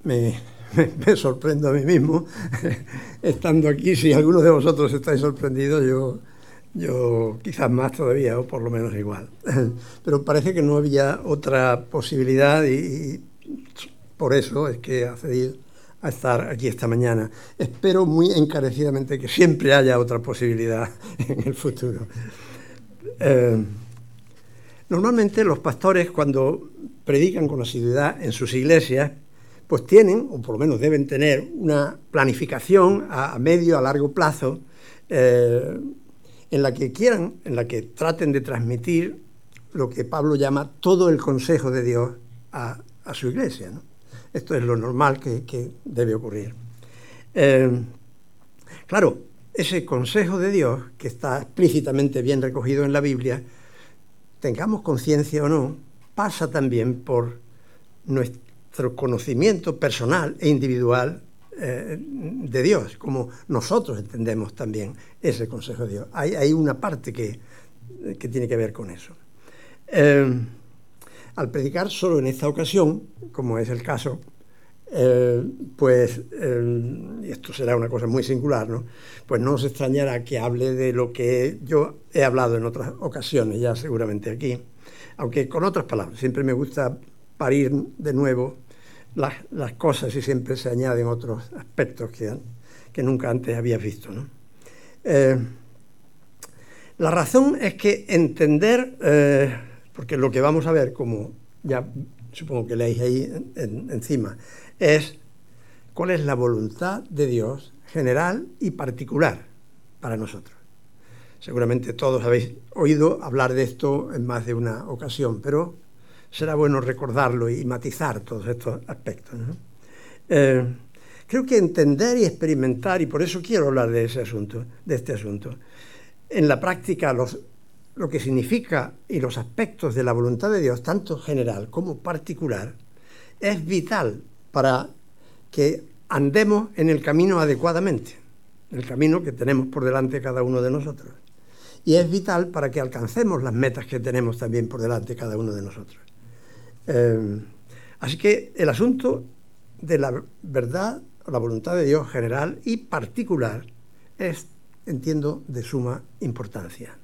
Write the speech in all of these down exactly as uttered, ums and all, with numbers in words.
me, me, me sorprendo a mí mismo estando aquí. Si alguno de vosotros estáis sorprendidos, yo, yo quizás más todavía, o por lo menos igual. Pero parece que no había otra posibilidad y, y por eso es que he accedido a estar aquí esta mañana. Espero muy encarecidamente que siempre haya otra posibilidad en el futuro. Eh, normalmente los pastores, cuando predican con asiduidad en sus iglesias, pues tienen, o por lo menos deben tener, una planificación a, a medio, a largo plazo, eh, en la que quieran, en la que traten de transmitir lo que Pablo llama todo el consejo de Dios a, a su iglesia, ¿no? Esto es lo normal que, que debe ocurrir. Eh, claro, ese consejo de Dios, que está explícitamente bien recogido en la Biblia, tengamos conciencia o no, pasa también por nuestro conocimiento personal e individual eh, de Dios, como nosotros entendemos también ese consejo de Dios. Hay, hay una parte que, que tiene que ver con eso. Eh, al predicar solo en esta ocasión, como es el caso, eh, pues, eh, y esto será una cosa muy singular, ¿no? Pues no os extrañará que hable de lo que yo he hablado en otras ocasiones, ya seguramente aquí, aunque con otras palabras. Siempre me gusta parir de nuevo las, las cosas y siempre se añaden otros aspectos que, que nunca antes habías visto, ¿no? Eh, la razón es que entender, eh, porque lo que vamos a ver, como ya supongo que leéis ahí en, en, encima, es cuál es la voluntad de Dios general y particular para nosotros. Seguramente todos habéis oído hablar de esto en más de una ocasión, pero será bueno recordarlo y matizar todos estos aspectos, ¿no? Eh, creo que entender y experimentar, y por eso quiero hablar de ese asunto, de este asunto, en la práctica los, lo que significa y los aspectos de la voluntad de Dios, tanto general como particular, es vital para que andemos en el camino adecuadamente, el camino que tenemos por delante cada uno de nosotros. Y es vital para que alcancemos las metas que tenemos también por delante cada uno de nosotros. Eh, así que el asunto de la verdad, la voluntad de Dios general y particular es, entiendo, de suma importancia.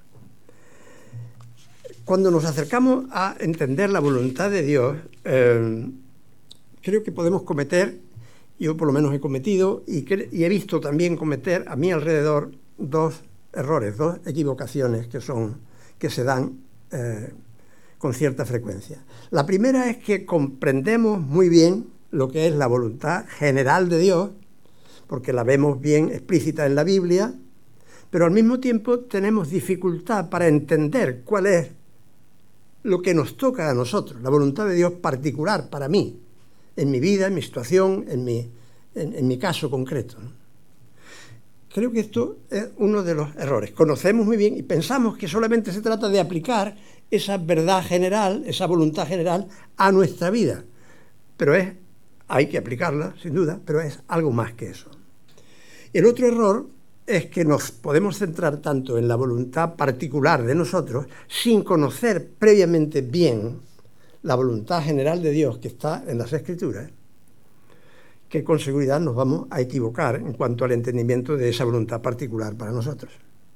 Cuando nos acercamos a entender la voluntad de Dios, eh, creo que podemos cometer, yo por lo menos he cometido y, que, y he visto también cometer a mi alrededor dos errores, dos equivocaciones que son, que se dan eh, con cierta frecuencia. La primera es que comprendemos muy bien lo que es la voluntad general de Dios, porque la vemos bien explícita en la Biblia, pero al mismo tiempo tenemos dificultad para entender cuál es lo que nos toca a nosotros, la voluntad de Dios particular para mí, en mi vida, en mi situación, en mi, en, en mi caso concreto, ¿no? Creo que esto es uno de los errores. Conocemos muy bien y pensamos que solamente se trata de aplicar esa verdad general, esa voluntad general a nuestra vida. Pero es, hay que aplicarla, sin duda, pero es algo más que eso. El otro error es que nos podemos centrar tanto en la voluntad particular de nosotros sin conocer previamente bien la voluntad general de Dios que está en las Escrituras, que con seguridad nos vamos a equivocar en cuanto al entendimiento de esa voluntad particular para nosotros.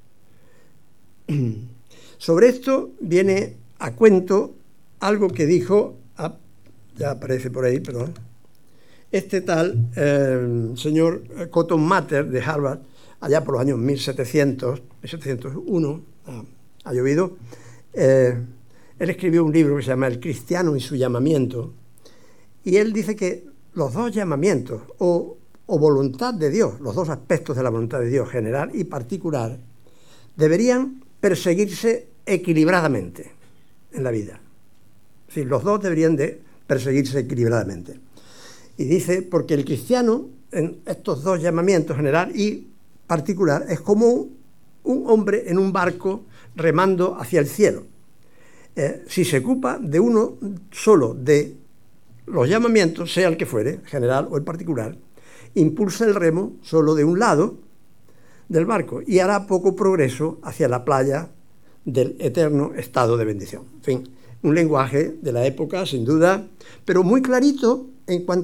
Sobre esto viene a cuento algo que dijo, ah, ya aparece por ahí, perdón, este tal eh, señor Cotton Mather de Harvard, allá por los años mil setecientos, mil setecientos uno, ah, ha llovido, eh, él escribió un libro que se llama El cristiano y su llamamiento, y él dice que los dos llamamientos o, o voluntad de Dios, los dos aspectos de la voluntad de Dios, general y particular, deberían perseguirse equilibradamente en la vida. Es decir, los dos deberían de perseguirse equilibradamente. Y dice, porque el cristiano, en estos dos llamamientos, general y particular, es como un hombre en un barco remando hacia el cielo. Eh, si se ocupa de uno solo de los llamamientos, sea el que fuere, general o el particular, impulsa el remo solo de un lado del barco y hará poco progreso hacia la playa del eterno estado de bendición. En fin, un lenguaje de la época, sin duda, pero muy clarito en cuanto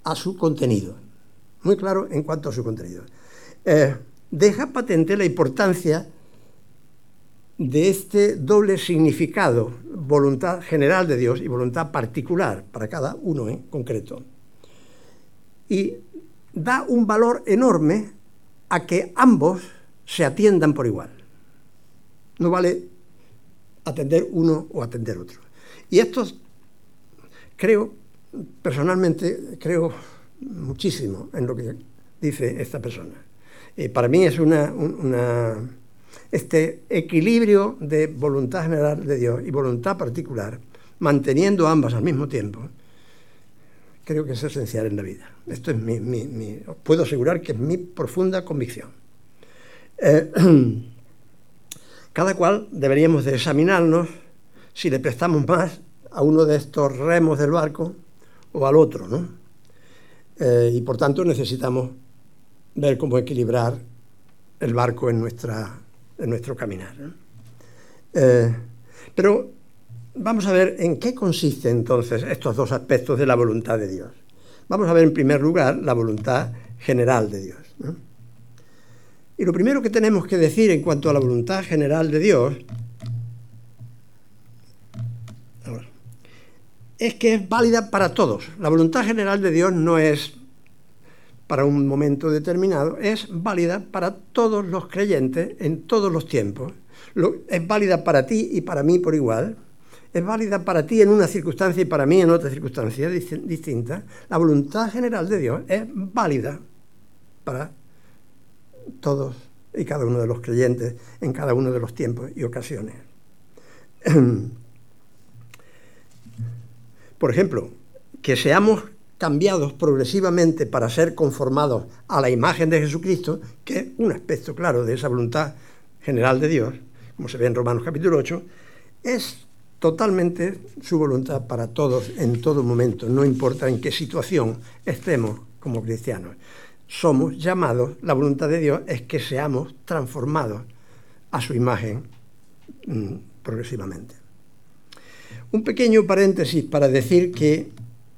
a su contenido, muy claro en cuanto a su contenido. Eh, deja patente la importancia de este doble significado, voluntad general de Dios y voluntad particular para cada uno en concreto. Y da un valor enorme a que ambos se atiendan por igual. No vale atender uno o atender otro. Y esto, creo, personalmente, creo muchísimo en lo que dice esta persona. Eh, para mí es una, una... este equilibrio de voluntad general de Dios y voluntad particular, manteniendo ambas al mismo tiempo, creo que es esencial en la vida. Esto es mi, mi, mi puedo asegurar que es mi profunda convicción. Eh, cada cual deberíamos de examinarnos si le prestamos más a uno de estos remos del barco o al otro, ¿no? Eh, y por tanto necesitamos ver cómo equilibrar el barco en, nuestra, en nuestro caminar, ¿no? Eh, pero vamos a ver en qué consisten entonces estos dos aspectos de la voluntad de Dios. Vamos a ver en primer lugar la voluntad general de Dios, ¿no? Y lo primero que tenemos que decir en cuanto a la voluntad general de Dios es que es válida para todos. La voluntad general de Dios no es para un momento determinado, es válida para todos los creyentes en todos los tiempos. Lo, es válida para ti y para mí por igual. Es válida para ti en una circunstancia y para mí en otra circunstancia distinta. La voluntad general de Dios es válida para todos y cada uno de los creyentes en cada uno de los tiempos y ocasiones. Por ejemplo, que seamos cambiados progresivamente para ser conformados a la imagen de Jesucristo, que es un aspecto claro de esa voluntad general de Dios, como se ve en Romanos capítulo ocho, es totalmente su voluntad para todos en todo momento, no importa en qué situación estemos como cristianos. Somos llamados, la voluntad de Dios es que seamos transformados a su imagen mmm, progresivamente. Un pequeño paréntesis para decir que,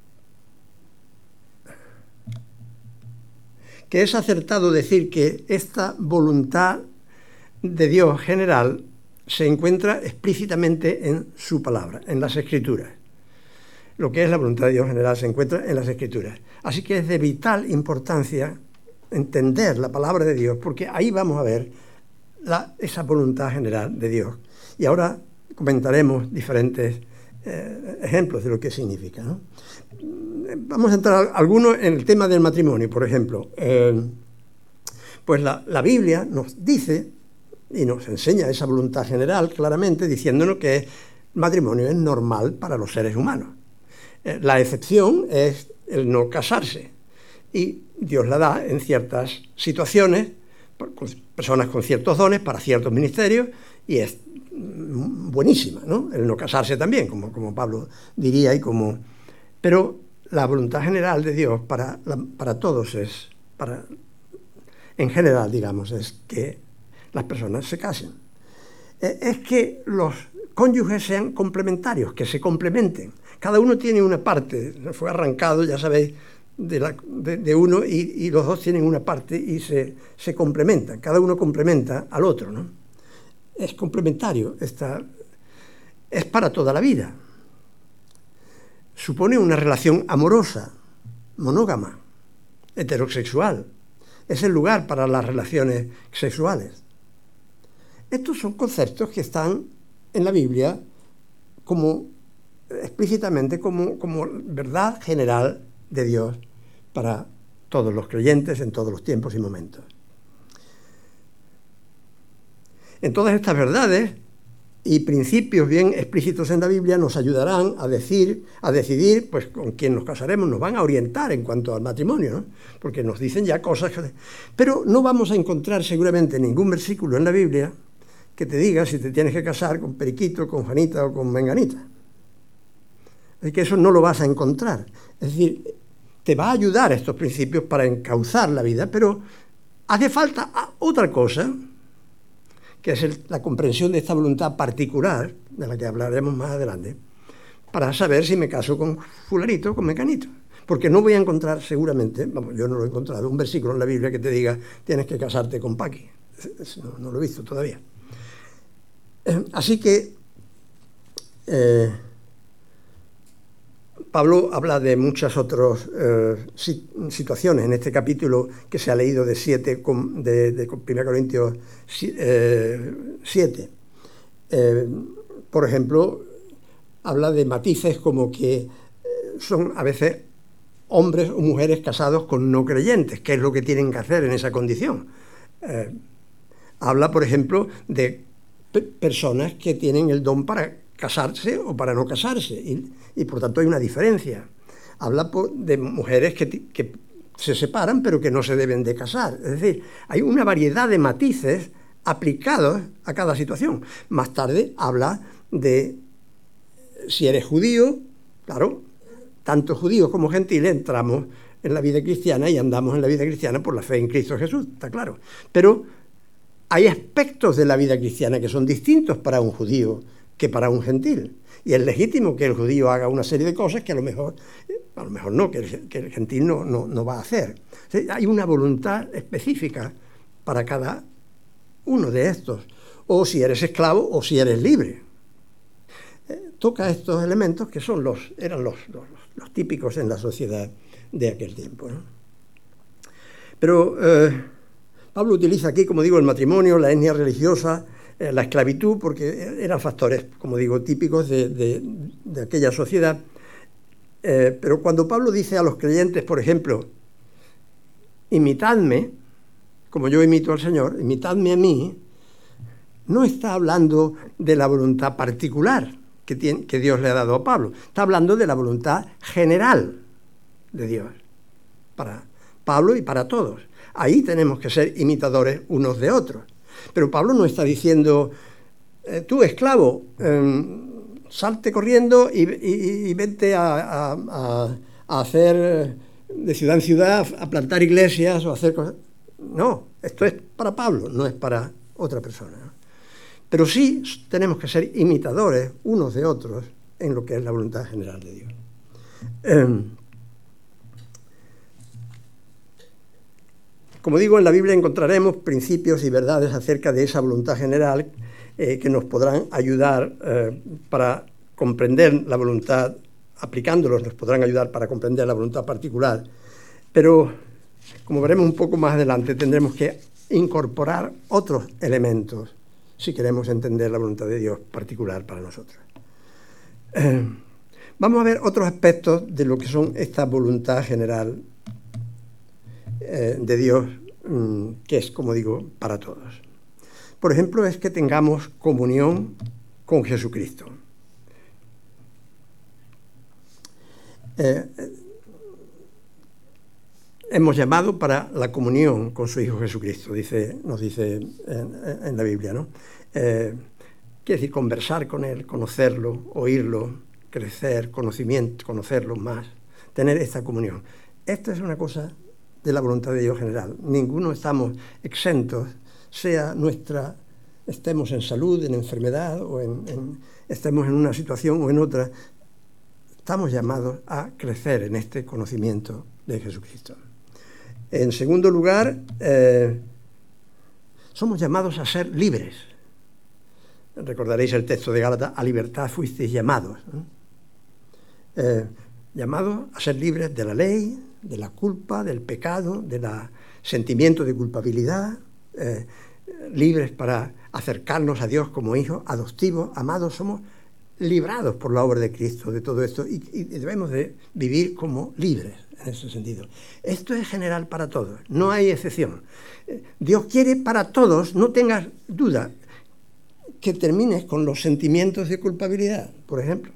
que es acertado decir que esta voluntad de Dios general se encuentra explícitamente en su palabra, en las Escrituras. Lo que es la voluntad de Dios general se encuentra en las Escrituras. Así que es de vital importancia entender la palabra de Dios, porque ahí vamos a ver la, esa voluntad general de Dios. Y ahora comentaremos diferentes eh, ejemplos de lo que significa, ¿no? Vamos a entrar algunos en el tema del matrimonio, por ejemplo. Eh, pues la, la Biblia nos dice y nos enseña esa voluntad general claramente, diciéndonos que el matrimonio es normal para los seres humanos. Eh, la excepción es el no casarse, y Dios la da en ciertas situaciones, por, con personas con ciertos dones para ciertos ministerios, y es buenísima, ¿no? El no casarse también, como, como Pablo diría, y como... Pero la voluntad general de Dios para, la, para todos es, para, en general, digamos, es que las personas se casen. Eh, es que los cónyuges sean complementarios, que se complementen. Cada uno tiene una parte, fue arrancado, ya sabéis, de, la, de, de uno y, y los dos tienen una parte y se, se complementan. Cada uno complementa al otro, ¿no? Es complementario, está, es para toda la vida. Supone una relación amorosa, monógama, heterosexual. Es el lugar para las relaciones sexuales. Estos son conceptos que están en la Biblia como explícitamente como, como verdad general de Dios para todos los creyentes en todos los tiempos y momentos. En todas estas verdades y principios bien explícitos en la Biblia nos ayudarán a decir, a decidir pues con quién nos casaremos, nos van a orientar en cuanto al matrimonio, ¿no? Porque nos dicen ya cosas que... Pero no vamos a encontrar seguramente ningún versículo en la Biblia que te diga si te tienes que casar con Periquito, con Juanita o con Menganita. Así que eso no lo vas a encontrar. Es decir, te va a ayudar estos principios para encauzar la vida, pero hace falta otra cosa, que es el, la comprensión de esta voluntad particular, de la que hablaremos más adelante, para saber si me caso con fulanito o con mecanito. Porque no voy a encontrar seguramente, vamos, yo no lo he encontrado, un versículo en la Biblia que te diga tienes que casarte con Paqui. No, no lo he visto todavía. Eh, así que eh, Pablo habla de muchas otras eh, situaciones en este capítulo que se ha leído de, siete, de, de primera Corintios siete. Eh, por ejemplo, habla de matices como que son a veces hombres o mujeres casados con no creyentes, qué es lo que tienen que hacer en esa condición. Eh, habla, por ejemplo, de pe- personas que tienen el don para casarse o para no casarse, y, y por tanto hay una diferencia. Habla por, de mujeres que, que se separan pero que no se deben de casar. Es decir, hay una variedad de matices aplicados a cada situación. Más tarde habla de si eres judío, claro, tanto judíos como gentiles entramos en la vida cristiana y andamos en la vida cristiana por la fe en Cristo Jesús, está claro. Pero hay aspectos de la vida cristiana que son distintos para un judío que para un gentil. Y es legítimo que el judío haga una serie de cosas que a lo mejor, a lo mejor no, que el, que el gentil no, no, no va a hacer. O sea, hay una voluntad específica para cada uno de estos. O si eres esclavo o si eres libre. Eh, toca estos elementos que son los, eran los, los, los típicos en la sociedad de aquel tiempo, ¿no? Pero eh, Pablo utiliza aquí, como digo, el matrimonio, la etnia religiosa, eh, la esclavitud, porque eran factores, como digo, típicos de, de, de aquella sociedad. Eh, pero cuando Pablo dice a los creyentes, por ejemplo, imitadme, como yo imito al Señor, imitadme a mí, no está hablando de la voluntad particular que, tiene, que Dios le ha dado a Pablo. Está hablando de la voluntad general de Dios para Pablo y para todos. Ahí tenemos que ser imitadores unos de otros. Pero Pablo no está diciendo, eh, tú esclavo, eh, salte corriendo y, y, y vete a, a, a, a hacer de ciudad en ciudad, a plantar iglesias o a hacer cosas. No, esto es para Pablo, no es para otra persona. Pero sí tenemos que ser imitadores unos de otros en lo que es la voluntad general de Dios. Eh, Como digo, en la Biblia encontraremos principios y verdades acerca de esa voluntad general eh, que nos podrán ayudar eh, para comprender la voluntad, aplicándolos nos podrán ayudar para comprender la voluntad particular. Pero, como veremos un poco más adelante, tendremos que incorporar otros elementos si queremos entender la voluntad de Dios particular para nosotros. Eh, vamos a ver otros aspectos de lo que son esta voluntad general de Dios, que es, como digo, para todos. Por ejemplo, es que tengamos comunión con Jesucristo. Eh, hemos llamado para la comunión con su Hijo Jesucristo, dice, nos dice en, en la Biblia, ¿no? Eh, quiere decir conversar con Él, conocerlo, oírlo, crecer, conocimiento, conocerlo más, tener esta comunión. Esta es una cosa de la voluntad de Dios general. Ninguno estamos exentos, sea nuestra, estemos en salud, en enfermedad, o en, en, estemos en una situación o en otra, estamos llamados a crecer en este conocimiento de Jesucristo. En segundo lugar, eh, somos llamados a ser libres. Recordaréis el texto de Gálatas, a libertad fuisteis llamados, ¿no? Eh, llamados a ser libres de la ley, de la culpa, del pecado, del sentimiento de culpabilidad, eh, libres para acercarnos a Dios como hijos adoptivos, amados. Somos librados por la obra de Cristo de todo esto y, y debemos de vivir como libres en ese sentido. Esto es general para todos, no hay excepción. Dios quiere para todos, no tengas duda, que termines con los sentimientos de culpabilidad, por ejemplo.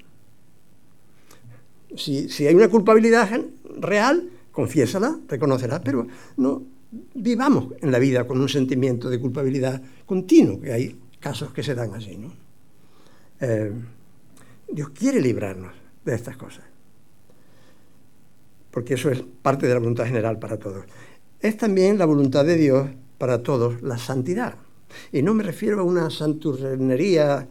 Si, si hay una culpabilidad real, confiésala, reconócela, pero no vivamos en la vida con un sentimiento de culpabilidad continuo, que hay casos que se dan así, ¿no? Eh, Dios quiere librarnos de estas cosas, porque eso es parte de la voluntad general para todos. Es también la voluntad de Dios para todos la santidad. Y no me refiero a una santurronería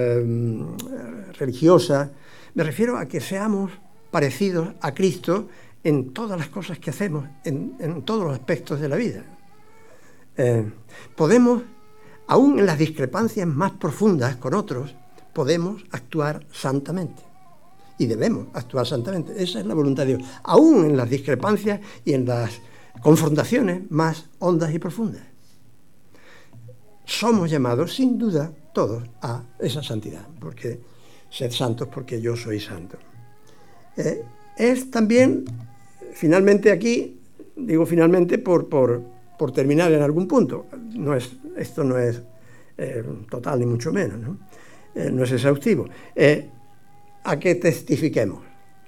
eh, religiosa, me refiero a que seamos parecidos a Cristo en todas las cosas que hacemos, en, en todos los aspectos de la vida. Eh, podemos, aún en las discrepancias más profundas con otros, podemos actuar santamente. Y debemos actuar santamente. Esa es la voluntad de Dios. Aún en las discrepancias y en las confrontaciones más hondas y profundas. Somos llamados, sin duda, todos a esa santidad. Porque sed santos porque yo soy santo. Eh, es también, finalmente aquí, digo finalmente por, por, por terminar en algún punto. No es, esto no es eh, total ni mucho menos, ¿no? Eh, no es exhaustivo. Eh, a que testifiquemos.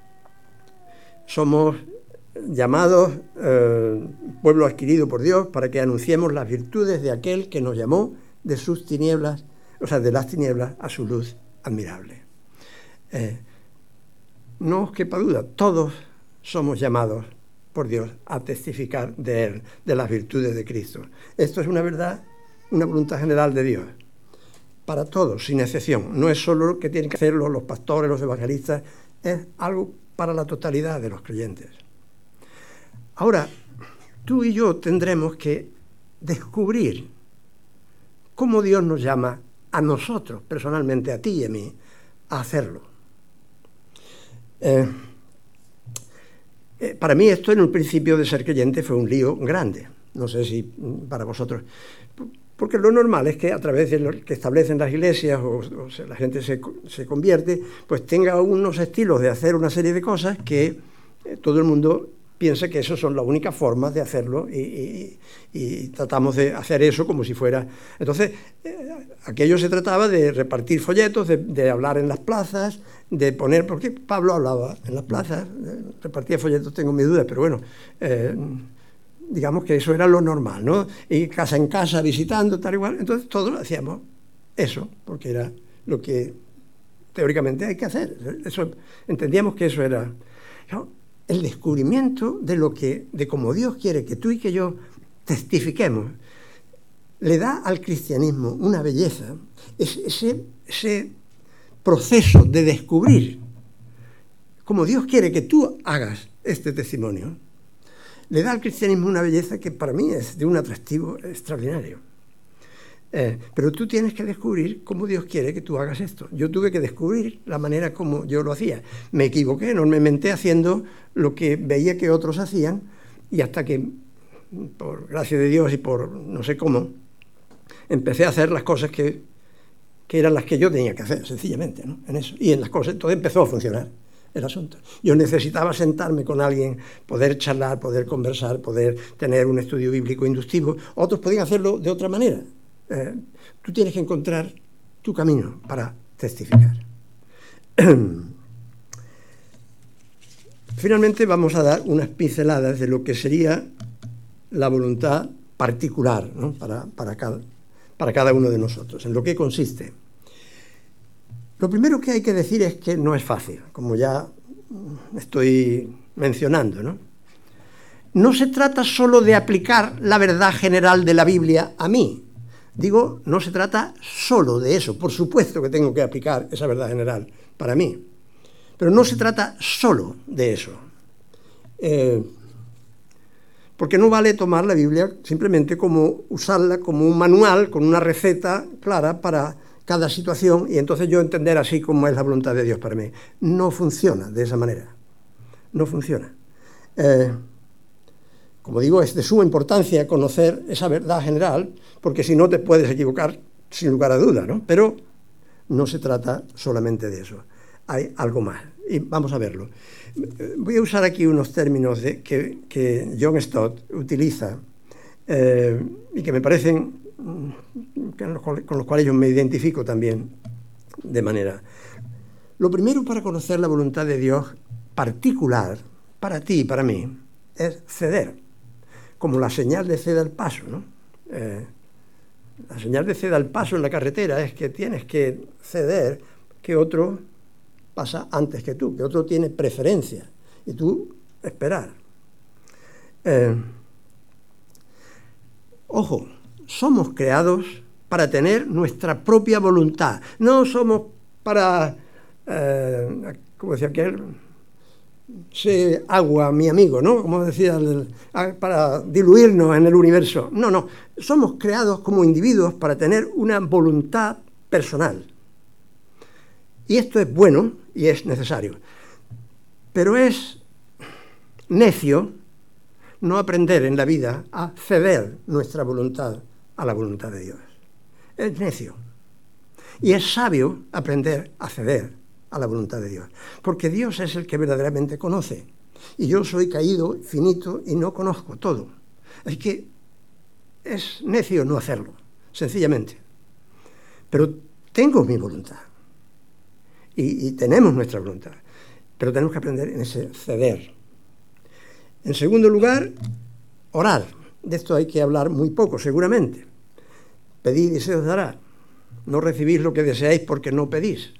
Somos llamados eh, pueblo adquirido por Dios para que anunciemos las virtudes de aquel que nos llamó de sus tinieblas, o sea, de las tinieblas a su luz admirable. Eh, no os quepa duda, todos somos llamados por Dios a testificar de Él, de las virtudes de Cristo. Esto es una verdad, una voluntad general de Dios. Para todos, sin excepción. No es solo lo que tienen que hacerlo los pastores, los evangelistas, es algo para la totalidad de los creyentes. Ahora, tú y yo tendremos que descubrir cómo Dios nos llama a nosotros, personalmente, a ti y a mí, a hacerlo. Eh, eh, para mí esto en un principio de ser creyente fue un lío grande. No sé si para vosotros... Porque lo normal es que a través de lo que establecen las iglesias o, o sea, la gente se, se convierte, pues tenga unos estilos de hacer una serie de cosas que eh, todo el mundo piensa que esas son las únicas formas de hacerlo y, y, y tratamos de hacer eso como si fuera... Entonces, eh, aquello se trataba de repartir folletos, de, de hablar en las plazas, de poner... Porque Pablo hablaba en las plazas, eh, repartía folletos, tengo mis dudas, pero bueno... Eh, digamos que eso era lo normal, ¿no? Y casa en casa, visitando, tal igual. Entonces todos hacíamos eso, porque era lo que teóricamente hay que hacer. Eso, entendíamos que eso era, ¿no?, el descubrimiento de lo que, de cómo Dios quiere que tú y que yo testifiquemos. Le da al cristianismo una belleza, ese, ese proceso de descubrir cómo Dios quiere que tú hagas este testimonio. Le da al cristianismo una belleza que para mí es de un atractivo extraordinario. Eh, pero tú tienes que descubrir cómo Dios quiere que tú hagas esto. Yo tuve que descubrir la manera como yo lo hacía. Me equivoqué enormemente haciendo lo que veía que otros hacían y hasta que, por gracia de Dios y por no sé cómo, empecé a hacer las cosas que, que eran las que yo tenía que hacer, sencillamente, ¿no? En eso. Y en las cosas, entonces empezó a funcionar el asunto. Yo necesitaba sentarme con alguien, poder charlar, poder conversar, poder tener un estudio bíblico inductivo. Otros podían hacerlo de otra manera. Eh, tú tienes que encontrar tu camino para testificar. Finalmente vamos a dar unas pinceladas de lo que sería la voluntad particular, ¿no?, para, para, cada, para cada uno de nosotros, en lo que consiste. Lo primero que hay que decir es que no es fácil, como ya estoy mencionando, ¿no? No se trata solo de aplicar la verdad general de la Biblia a mí. Digo, no se trata solo de eso. Por supuesto que tengo que aplicar esa verdad general para mí. Pero no se trata solo de eso. Eh, porque no vale tomar la Biblia simplemente como usarla como un manual, con una receta clara para cada situación, y entonces yo entender así como es la voluntad de Dios para mí. No funciona de esa manera. No funciona. Eh, como digo, es de suma importancia conocer esa verdad general, porque si no te puedes equivocar sin lugar a duda, ¿no? Pero no se trata solamente de eso. Hay algo más, y vamos a verlo. Voy a usar aquí unos términos de, que, que John Stott utiliza eh, y que me parecen con los cuales yo me identifico también de manera. Lo primero para conocer la voluntad de Dios particular, para ti y para mí, es ceder, como la señal de ceda al paso, ¿no? Eh, la señal de ceda al paso en la carretera es que tienes que ceder, que otro pasa antes que tú, que otro tiene preferencia, y tú esperar. Eh, ojo, somos creados para tener nuestra propia voluntad. No somos para, eh, como decía aquel, sé agua, mi amigo, ¿no? Como decía, el, para diluirnos en el universo. No, no, somos creados como individuos para tener una voluntad personal. Y esto es bueno y es necesario. Pero es necio no aprender en la vida a ceder nuestra voluntad a la voluntad de Dios. Es necio. Y es sabio aprender a ceder a la voluntad de Dios. Porque Dios es el que verdaderamente conoce. Y yo soy caído, finito, y no conozco todo. Es que es necio no hacerlo, sencillamente. Pero tengo mi voluntad. Y, y tenemos nuestra voluntad. Pero tenemos que aprender en ese ceder. En segundo lugar, orar. De esto hay que hablar muy poco, seguramente. Pedid y se os dará. No recibís lo que deseáis porque no pedís.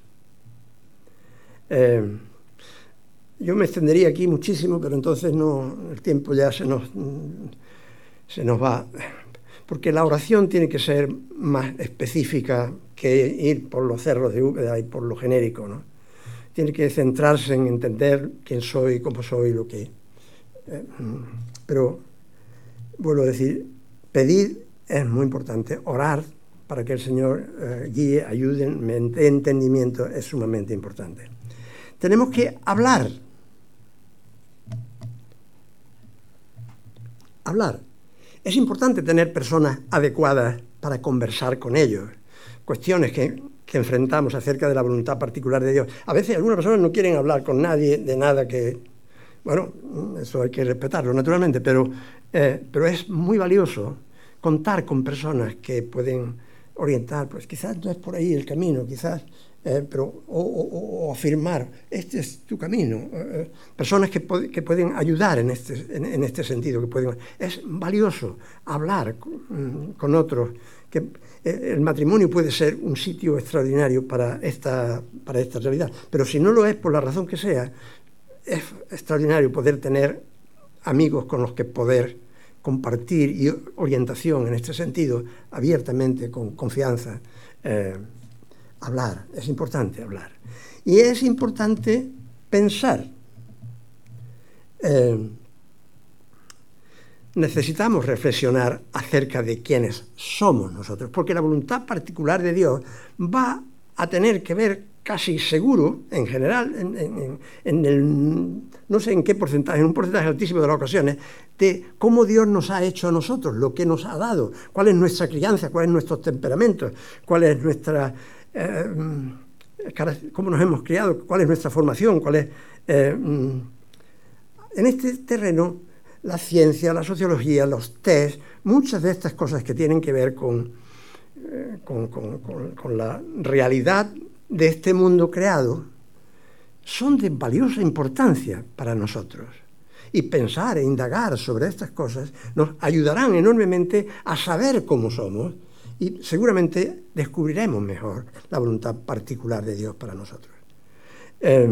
Eh, yo me extendería aquí muchísimo, pero entonces no, el tiempo ya se nos, se nos va. Porque la oración tiene que ser más específica que ir por los cerros de Úbeda y por lo genérico, ¿no? Tiene que centrarse en entender quién soy, cómo soy, lo que... Eh, pero, vuelvo a decir, pedir es muy importante. Orar para que el Señor eh, guíe, ayude, en entendimiento es sumamente importante. Tenemos que hablar. Hablar. Es importante tener personas adecuadas para conversar con ellos. Cuestiones que, que enfrentamos acerca de la voluntad particular de Dios. A veces algunas personas no quieren hablar con nadie de nada que... Bueno, eso hay que respetarlo, naturalmente, pero, eh, pero es muy valioso contar con personas que pueden orientar, pues quizás no es por ahí el camino, quizás... Eh, pero, o, o, o afirmar, este es tu camino. Eh, personas que, que pueden ayudar en este, en, en este sentido. Que pueden, es valioso hablar con, con otros. Que, eh, el matrimonio puede ser un sitio extraordinario para esta, para esta realidad. Pero si no lo es, por la razón que sea, es extraordinario poder tener amigos con los que poder compartir y orientación en este sentido, abiertamente, con confianza. Eh, Hablar, es importante hablar. Y es importante pensar. Eh, necesitamos reflexionar acerca de quiénes somos nosotros, porque la voluntad particular de Dios va a tener que ver casi seguro, en general, en, en, en el, no sé en qué porcentaje, en un porcentaje altísimo de las ocasiones, de cómo Dios nos ha hecho a nosotros, lo que nos ha dado, cuál es nuestra crianza, cuáles son nuestros temperamentos, cuál es nuestra... Eh, cómo nos hemos criado, cuál es nuestra formación, cuál es... Eh, en este terreno, la ciencia, la sociología, los test, muchas de estas cosas que tienen que ver con, eh, con, con, con, con la realidad de este mundo creado, son de valiosa importancia para nosotros. Y pensar e indagar sobre estas cosas nos ayudarán enormemente a saber cómo somos, y seguramente descubriremos mejor la voluntad particular de Dios para nosotros. Eh,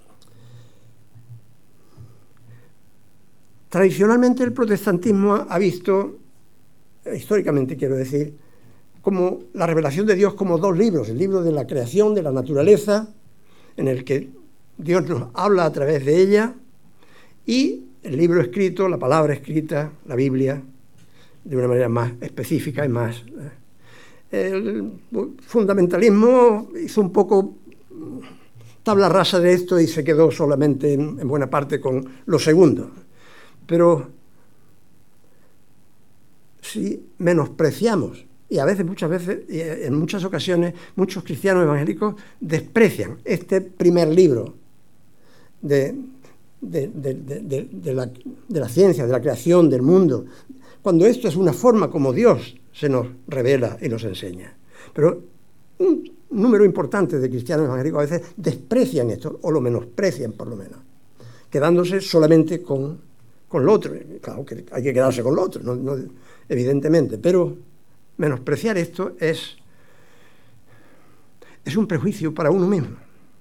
tradicionalmente el protestantismo ha visto, históricamente quiero decir, como la revelación de Dios como dos libros, el libro de la creación, de la naturaleza, en el que Dios nos habla a través de ella, y el libro escrito, la palabra escrita, la Biblia, de una manera más específica y más... Eh, El fundamentalismo hizo un poco tabla rasa de esto y se quedó solamente en, en buena parte con lo segundo. Pero si menospreciamos, y a veces, muchas veces, y en muchas ocasiones, muchos cristianos evangélicos desprecian este primer libro de, de, de, de, de, de, la, de la ciencia, de la creación, del mundo, cuando esto es una forma como Dios se nos revela y nos enseña. Pero un número importante de cristianos evangélicos a veces desprecian esto, o lo menosprecian por lo menos, quedándose solamente con, con lo otro. Claro que hay que quedarse con lo otro, no, no, evidentemente, pero menospreciar esto es, es un prejuicio para uno mismo.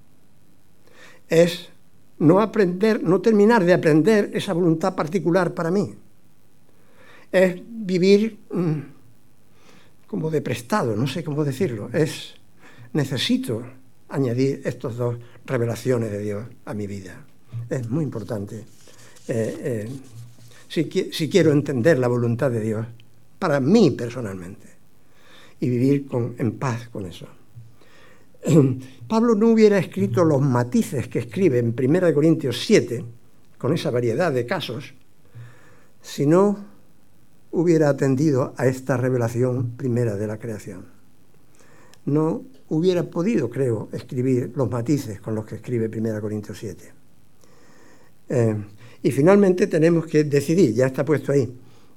Es no aprender, no terminar de aprender esa voluntad particular para mí. Es vivir... Mmm, como de prestado, no sé cómo decirlo, es, necesito añadir estas dos revelaciones de Dios a mi vida. es muy importante. Eh, eh, si, si quiero entender la voluntad de Dios, para mí personalmente, y vivir con, en paz con eso. Pablo no hubiera escrito los matices que escribe en primera de Corintios siete, con esa variedad de casos, si no hubiera atendido a esta revelación primera de la creación. No hubiera podido, creo, escribir los matices con los que escribe primera de Corintios siete. Eh, y finalmente tenemos que decidir, ya está puesto ahí,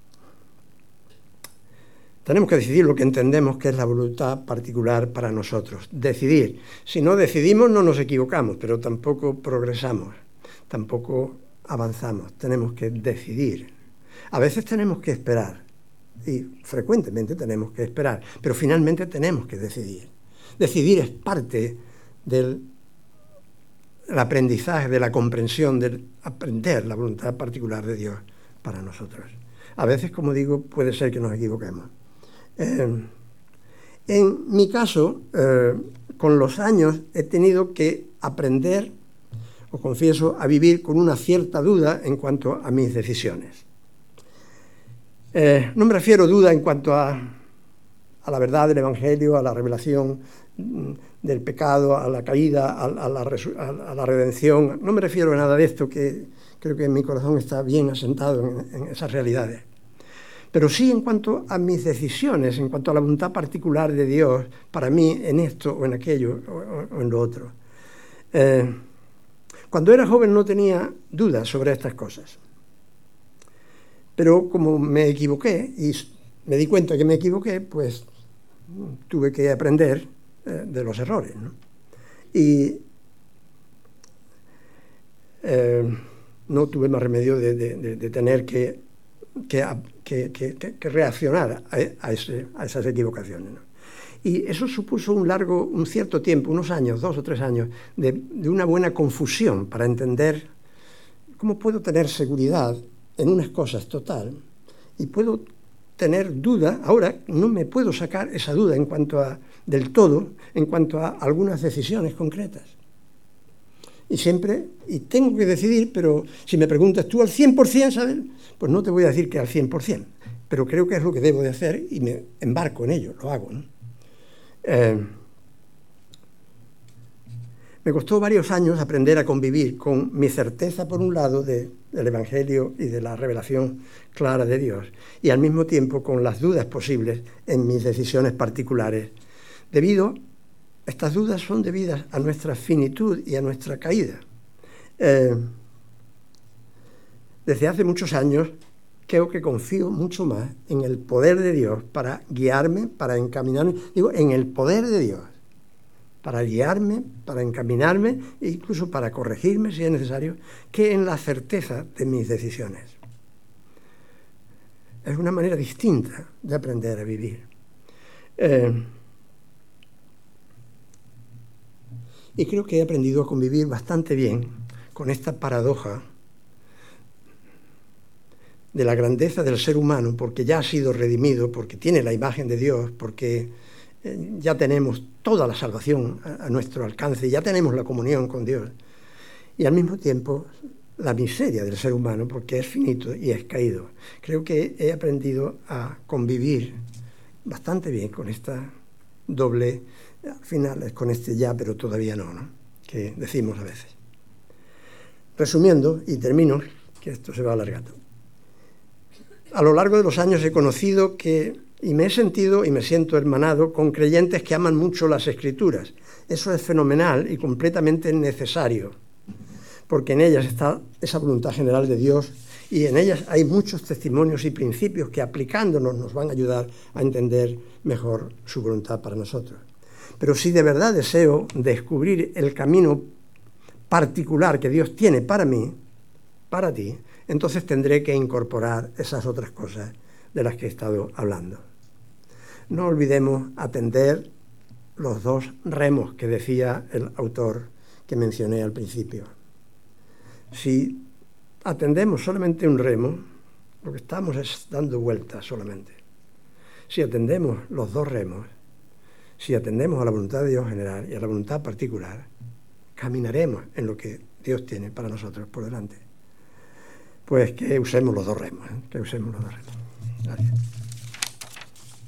tenemos que decidir lo que entendemos que es la voluntad particular para nosotros. Decidir. Si no decidimos no nos equivocamos, pero tampoco progresamos, tampoco avanzamos. Tenemos que decidir. A veces tenemos que esperar, y frecuentemente tenemos que esperar, pero finalmente tenemos que decidir. Decidir es parte del aprendizaje, de la comprensión, del aprender la voluntad particular de Dios para nosotros. A veces, como digo, puede ser que nos equivoquemos. Eh, en mi caso, eh, con los años he tenido que aprender, os confieso, a vivir con una cierta duda en cuanto a mis decisiones. Eh, no me refiero a duda en cuanto a, a la verdad del Evangelio, a la revelación del pecado, a la caída, a, a, la, a la redención. No me refiero a nada de esto, que creo que en mi corazón está bien asentado en, en esas realidades. Pero sí en cuanto a mis decisiones, en cuanto a la voluntad particular de Dios para mí en esto o en aquello o, o en lo otro. Eh, cuando era joven no tenía dudas sobre estas cosas. Pero como me equivoqué y me di cuenta que me equivoqué, pues tuve que aprender eh, de los errores, ¿no? Y eh, no tuve más remedio de, de, de, de tener que, que, que, que, que reaccionar a, a, ese, a esas equivocaciones, ¿no? Y eso supuso un largo, un cierto tiempo, unos años, dos o tres años, de, de una buena confusión para entender cómo puedo tener seguridad en unas cosas total y puedo tener duda. Ahora no me puedo sacar esa duda en cuanto a, del todo, en cuanto a algunas decisiones concretas. Y siempre, y tengo que decidir, pero si me preguntas tú al cien por ciento, ¿sabes? Pues no te voy a decir que al cien por ciento, pero creo que es lo que debo de hacer y me embarco en ello, lo hago, ¿no? Eh, me costó varios años aprender a convivir con mi certeza, por un lado, de, del Evangelio y de la revelación clara de Dios, y al mismo tiempo con las dudas posibles en mis decisiones particulares. Debido, estas dudas son debidas a nuestra finitud y a nuestra caída. Eh, desde hace muchos años creo que confío mucho más en el poder de Dios para guiarme, para encaminarme, digo, en el poder de Dios, para guiarme, para encaminarme e incluso para corregirme si es necesario, que en la certeza de mis decisiones. Es una manera distinta de aprender a vivir. Eh, y creo que he aprendido a convivir bastante bien con esta paradoja de la grandeza del ser humano, porque ya ha sido redimido, porque tiene la imagen de Dios, porque eh, ya tenemos toda la salvación a, a nuestro alcance, ya tenemos la comunión con Dios, y al mismo tiempo la miseria del ser humano, porque es finito y es caído. Creo que he aprendido a convivir bastante bien con esta doble, al final es con este ya, pero todavía no, ¿no?, que decimos a veces. Resumiendo, y termino, que esto se va alargando. A lo largo de los años he conocido que, y me he sentido y me siento hermanado con creyentes que aman mucho las Escrituras. Eso es fenomenal y completamente necesario, porque en ellas está esa voluntad general de Dios y en ellas hay muchos testimonios y principios que, aplicándonos, nos van a ayudar a entender mejor su voluntad para nosotros. Pero si de verdad deseo descubrir el camino particular que Dios tiene para mí, para ti, entonces tendré que incorporar esas otras cosas de las que he estado hablando. No olvidemos atender los dos remos que decía el autor que mencioné al principio. Si atendemos solamente un remo, lo que estamos es dando vueltas solamente. Si atendemos los dos remos, si atendemos a la voluntad de Dios general y a la voluntad particular, caminaremos en lo que Dios tiene para nosotros por delante. Pues que usemos los dos remos, ¿eh? que usemos los dos remos.